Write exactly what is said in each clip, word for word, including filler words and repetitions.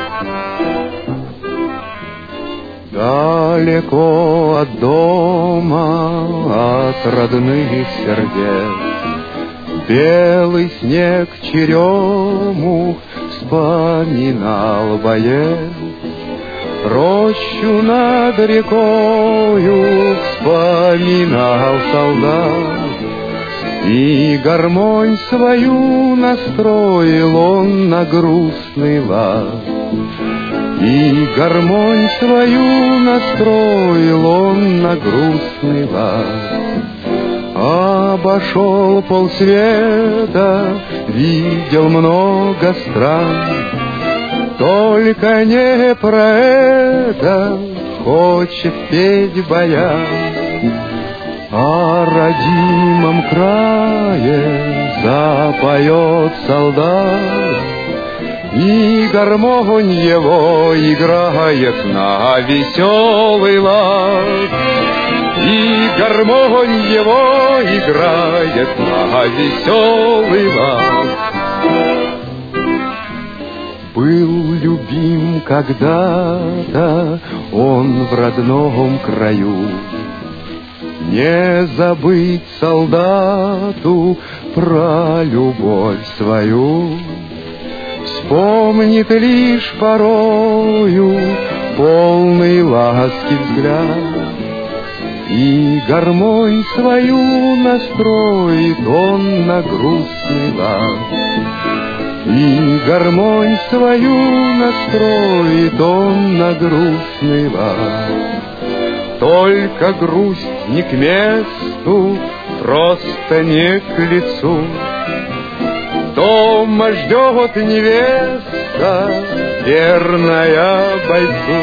Далеко от дома, от родных сердец, белый снег черемух вспоминал боец. Рощу над рекою вспоминал солдат, и гармонь свою настроил он на грустный лад. И гармонь свою настроил он на грустный лад. Обошел полсвета, видел много стран, только не про это хочет петь баян. О родимом крае запоет солдат, и гармонь его играет на веселый лад. И гармонь его играет на веселый лад. Был любим когда-то он в родном краю, не забыть солдату про любовь свою. Вспомнит лишь порою полный ласки взгляд, и гармонь свою настроит он на грустный лад. И гармонь свою настроит он на грустный лад. Только грусть не к месту, просто не к лицу. Дома ждет невеста, верная бойцу.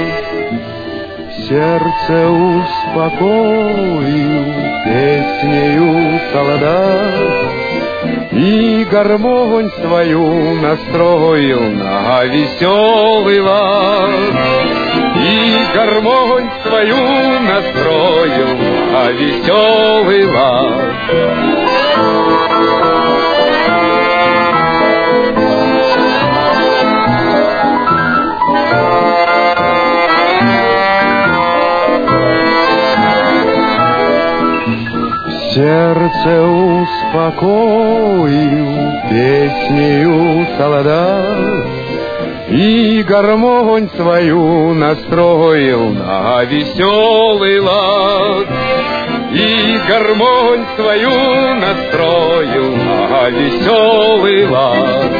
Сердце успокою песнею солдат, и гармонь свою настроил на веселый лад. И гармонь свою настроил на веселый лад. Сердце успокою песнею солдат, и гармонь свою настроил на веселый лад. И гармонь свою настроил на веселый лад.